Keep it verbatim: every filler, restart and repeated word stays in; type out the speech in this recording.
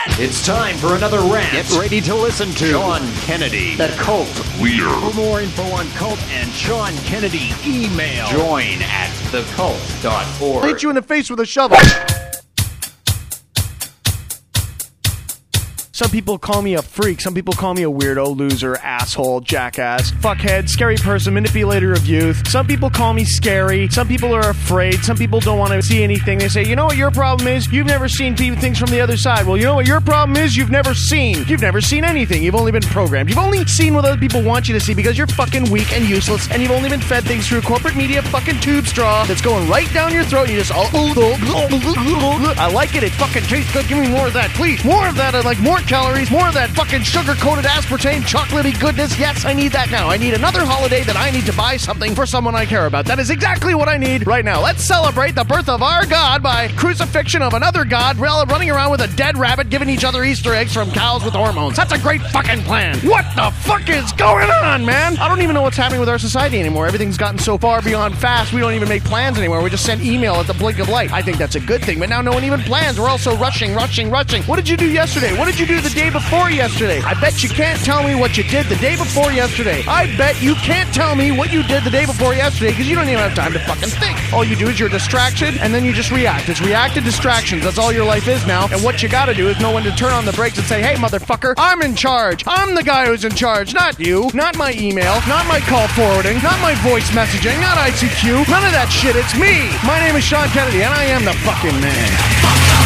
It's time for another rant. Get ready to listen to Sean Kennedy, the Cult Leader. For more info on Cult and Sean Kennedy, email Join at the cult dot org. Hit you in the face with a shovel. Some people call me a freak. Some people call me a weirdo, loser, asshole, jackass, fuckhead, scary person, manipulator of youth. Some people call me scary. Some people are afraid. Some people don't want to see anything. They say, you know what your problem is? You've never seen things from the other side. Well, you know what your problem is? You've never seen. You've never seen anything. You've only been programmed. You've only seen what other people want you to see because you're fucking weak and useless, and you've only been fed things through corporate media fucking tube straw that's going right down your throat, and you just all, I like it. It fucking tastes good. Give me more of that, please. More of that. I like more calories, more of that fucking sugar-coated aspartame, chocolatey goodness. Yes, I need that now. I need another holiday that I need to buy something for someone I care about. That is exactly what I need right now. Let's celebrate the birth of our God by crucifixion of another God, running around with a dead rabbit, giving each other Easter eggs from cows with hormones. That's a great fucking plan. What the fuck is going on, man? I don't even know what's happening with our society anymore. Everything's gotten so far beyond fast, we don't even make plans anymore. We just send email at the blink of light. I think that's a good thing, but now no one even plans. We're all so rushing, rushing, rushing. What did you do yesterday? What did you do the day before yesterday? I bet you can't tell me what you did the day before yesterday. I bet you can't tell me what you did the day before yesterday because you don't even have time to fucking think. All you do is you're distracted and then you just react. It's reactive distractions. That's all your life is now. And what you gotta do is know when to turn on the brakes and say, hey, motherfucker, I'm in charge. I'm the guy who's in charge, not you. Not my email. Not my call forwarding. Not my voice messaging. Not I C Q. None of that shit. It's me. My name is Sean Kennedy and I am the fucking man.